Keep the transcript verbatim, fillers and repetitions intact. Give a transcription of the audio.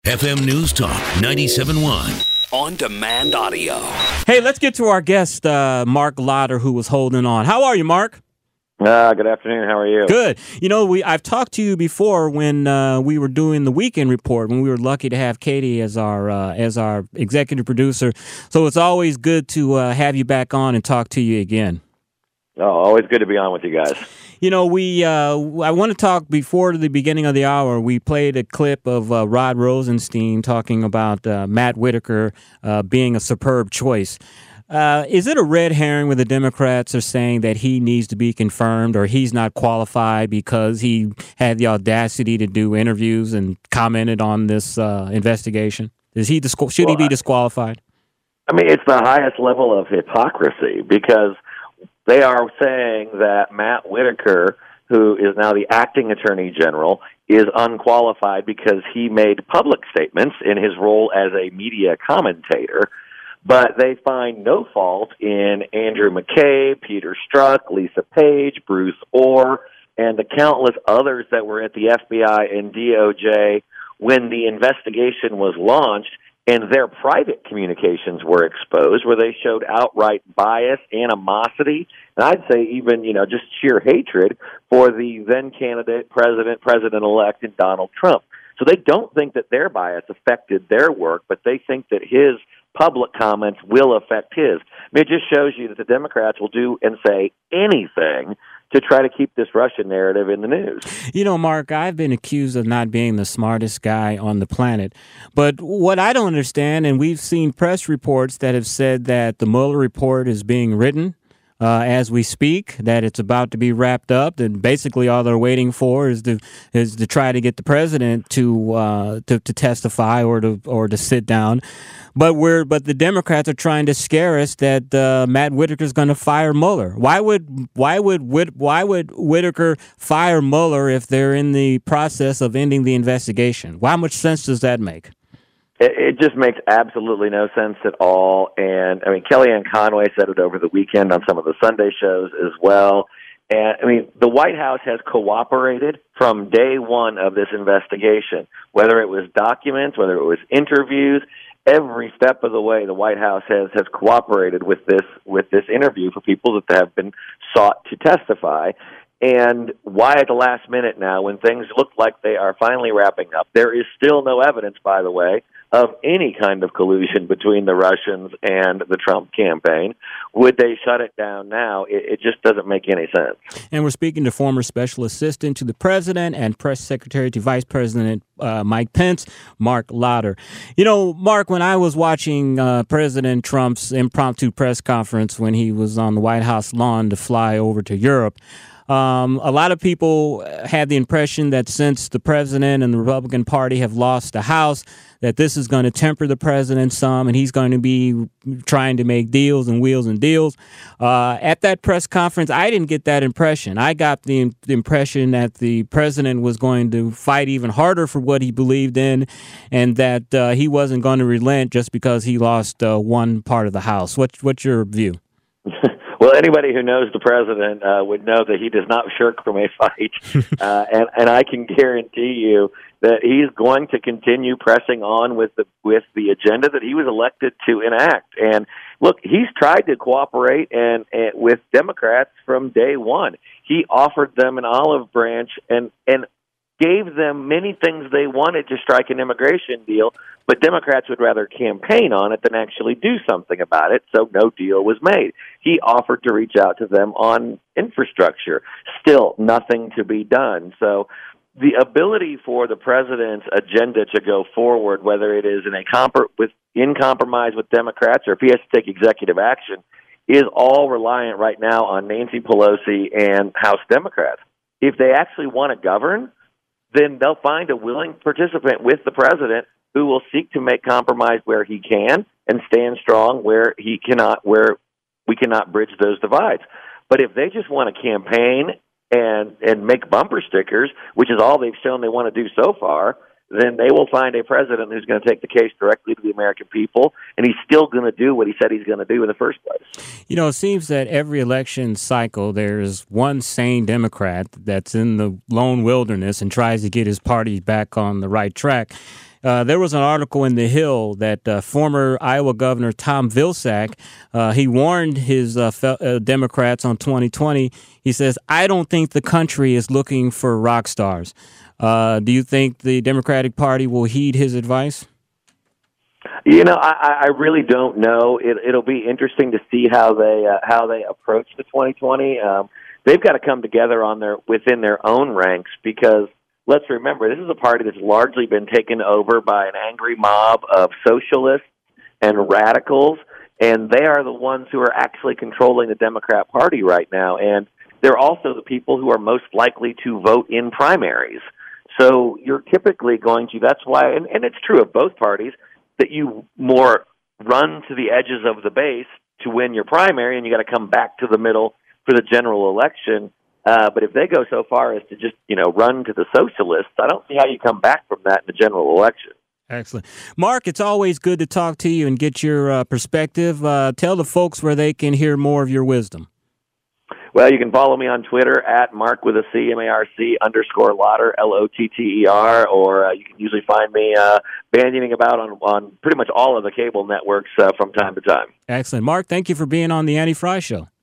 F M News Talk ninety-seven point one. On demand audio. Hey, let's get to our guest, uh, Mark Lotter, who was holding on. How are you, Mark? Uh, good afternoon. How are you? Good. You know, we I've talked to you before when uh, we were doing the weekend report, when we were lucky to have Katie as our uh, as our executive producer. So it's always good to uh, have you back on and talk to you again. Oh, always good to be on with you guys. You know, we uh, I want to talk before the beginning of the hour. We played a clip of uh, Rod Rosenstein talking about uh, Matt Whitaker uh, being a superb choice. Uh, is it a red herring when the Democrats are saying that he needs to be confirmed or he's not qualified because he had the audacity to do interviews and commented on this uh, investigation? Is he disqual- should well, he be disqualified? I mean, it's the highest level of hypocrisy because they are saying that Matt Whitaker, who is now the acting attorney general, is unqualified because he made public statements in his role as a media commentator. But they find no fault in Andrew McCabe, Peter Strzok, Lisa Page, Bruce Orr, and the countless others that were at the F B I and D O J when the investigation was launched and their private communications were exposed, where they showed outright bias, animosity, and I'd say even, you know, just sheer hatred for the then candidate, president, president-elect, and Donald Trump. So they don't think that their bias affected their work, but they think that his public comments will affect his. I mean, it just shows you that the Democrats will do and say anything to try to keep this Russian narrative in the news. You know, Mark, I've been accused of not being the smartest guy on the planet. But what I don't understand, and we've seen press reports that have said that the Mueller report is being written Uh, as we speak, that it's about to be wrapped up, and basically all they're waiting for is to is to try to get the president to uh, to, to testify or to or to sit down. But we're but the Democrats are trying to scare us that uh, Matt Whitaker is going to fire Mueller. Why would why would Whit, why would Whitaker fire Mueller if they're in the process of ending the investigation? How much sense does that make? It just makes absolutely no sense at all. And, I mean, Kellyanne Conway said it over the weekend on some of the Sunday shows as well. And, I mean, the White House has cooperated from day one of this investigation, whether it was documents, whether it was interviews. Every step of the way, the White House has, has cooperated with this with this interview for people that have been sought to testify. And why at the last minute now, when things look like they are finally wrapping up, there is still no evidence, by the way, of any kind of collusion between the Russians and the Trump campaign. Would they shut it down now? It, it just doesn't make any sense. And we're speaking to former special assistant to the president and press secretary to Vice President uh, Mike Pence, Mark Lotter. You know, Mark, when I was watching uh, President Trump's impromptu press conference when he was on the White House lawn to fly over to Europe, Um, a lot of people had the impression that since the president and the Republican Party have lost the House, that this is going to temper the president some, and he's going to be trying to make deals and wheels and deals. Uh, at that press conference, I didn't get that impression. I got the, the impression that the president was going to fight even harder for what he believed in, and that uh, he wasn't going to relent just because he lost uh, one part of the House. What, what's your view? Well, anybody who knows the president uh, would know that he does not shirk from a fight, uh, and and I can guarantee you that he's going to continue pressing on with the with the agenda that he was elected to enact. And look, he's tried to cooperate and, and with Democrats from day one. He offered them an olive branch and and gave them many things they wanted to strike an immigration deal, but Democrats would rather campaign on it than actually do something about it, so no deal was made. He offered to reach out to them on infrastructure. Still, nothing to be done. So the ability for the president's agenda to go forward, whether it is in a compr- with in compromise with Democrats or if he has to take executive action, is all reliant right now on Nancy Pelosi and House Democrats. If they actually want to govern, then they'll find a willing participant with the president who will seek to make compromise where he can and stand strong where he cannot, where we cannot bridge those divides. But if they just want to campaign and and make bumper stickers, which is all they've shown they want to do so far, then they will find a president who's going to take the case directly to the American people, and he's still going to do what he said he's going to do in the first place. You know, it seems that every election cycle there's one sane Democrat that's in the lone wilderness and tries to get his party back on the right track. Uh, there was an article in The Hill that uh, former Iowa Governor Tom Vilsack, uh, he warned his uh, fe- uh, Democrats on twenty twenty. He says, I don't think the country is looking for rock stars. Uh, do you think the Democratic Party will heed his advice? You know, I, I really don't know. It, it'll be interesting to see how they uh, how they approach the twenty twenty. Um, they've got to come together on their within their own ranks because let's remember this is a party that's largely been taken over by an angry mob of socialists and radicals, and they are the ones who are actually controlling the Democrat Party right now. And they're also the people who are most likely to vote in primaries. So you're typically going to. That's why, and, and it's true of both parties, that you more run to the edges of the base to win your primary, and you got to come back to the middle for the general election. Uh, but if they go so far as to just, you know, run to the socialists, I don't see how you come back from that in the general election. Excellent. Mark, it's always good to talk to you and get your uh, perspective. Uh, tell the folks where they can hear more of your wisdom. Well, you can follow me on Twitter at Mark with a C, M A R C underscore Lotter, L O T T E R, or uh, you can usually find me uh, bandying about on, on pretty much all of the cable networks uh, from time to time. Excellent. Mark, thank you for being on the Andy Frye Show.